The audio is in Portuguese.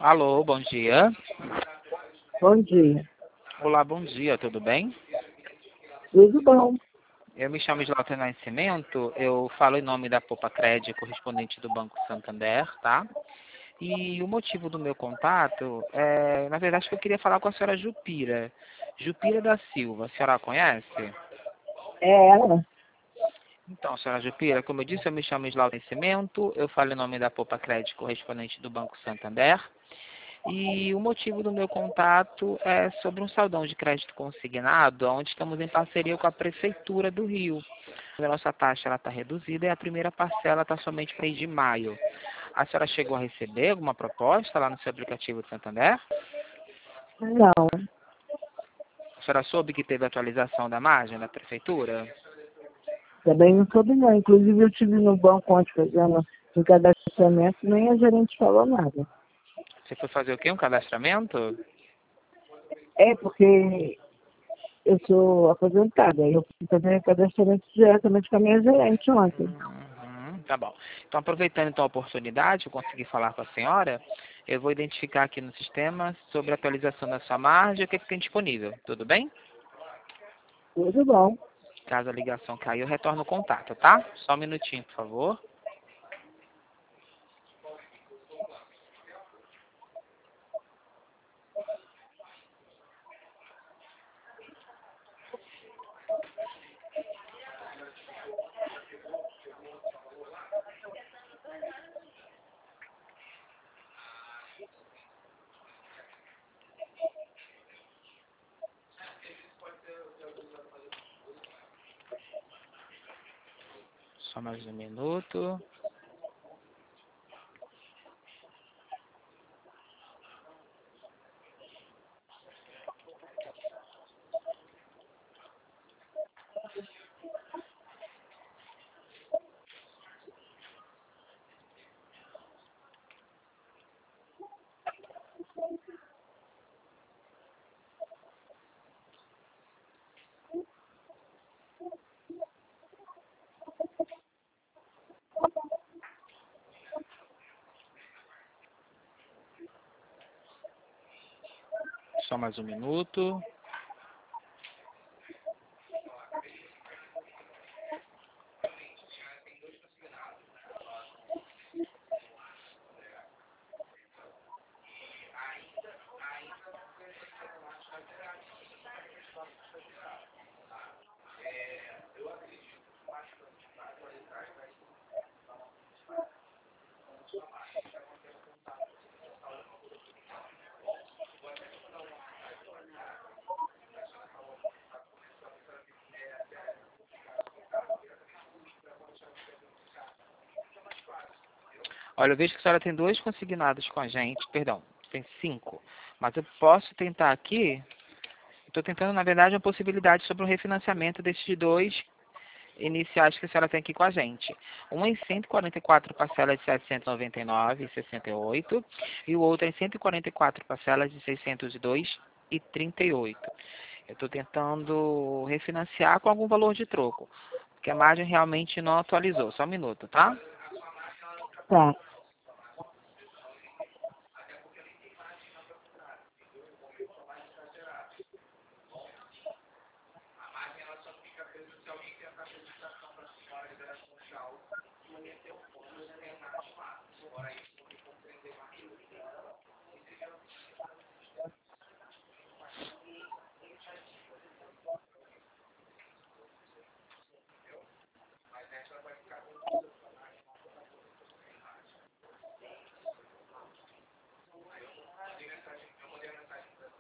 Alô, bom dia. Bom dia. Olá, bom dia, tudo bem? Tudo bom? Eu me chamo Islauter Nascimento, eu falo em nome da Poupa Cred, correspondente do Banco Santander, tá? E o motivo do meu contato é, na verdade, que eu queria falar com a senhora Jupira. Jupira da Silva, a senhora a conhece? É ela? Então, senhora Jupira, como eu disse, eu me chamo Islauter Nascimento, eu falo em nome da Poupa Cred, correspondente do Banco Santander. E o motivo do meu contato é sobre um saldão de crédito consignado, onde estamos em parceria com a Prefeitura do Rio. A nossa taxa está reduzida e a primeira parcela está somente para mês de maio. A senhora chegou a receber alguma proposta lá no seu aplicativo de Santander? Não, A senhora soube que teve atualização da margem da Prefeitura? também não soube não. Inclusive eu estive no banco ontem fazendo um cadastramento, nem a gerente falou nada. Você foi fazer o quê? Um cadastramento? É porque eu sou aposentada, eu fui fazer cadastramento diretamente com a minha gerente ontem. Tá bom. Então, aproveitando então a oportunidade, eu consegui falar com a senhora, eu vou identificar aqui no sistema sobre a atualização da sua margem e o que tem disponível. Tudo bem? Tudo bom. Caso a ligação caia, eu retorno o contato, tá? Só um minutinho, por favor. Só mais um minuto. Só mais um minuto. Olha, eu vejo que a senhora tem 2 consignados com a gente, perdão, tem 5. Mas eu posso tentar aqui, estou tentando, na verdade, uma possibilidade sobre o refinanciamento desses 2 iniciais que a senhora tem aqui com a gente. Um em 144 parcelas de 799,68 e o outro em 144 parcelas de 602,38. Eu estou tentando refinanciar com algum valor de troco, porque a margem realmente não atualizou. Só um minuto, tá? Tá.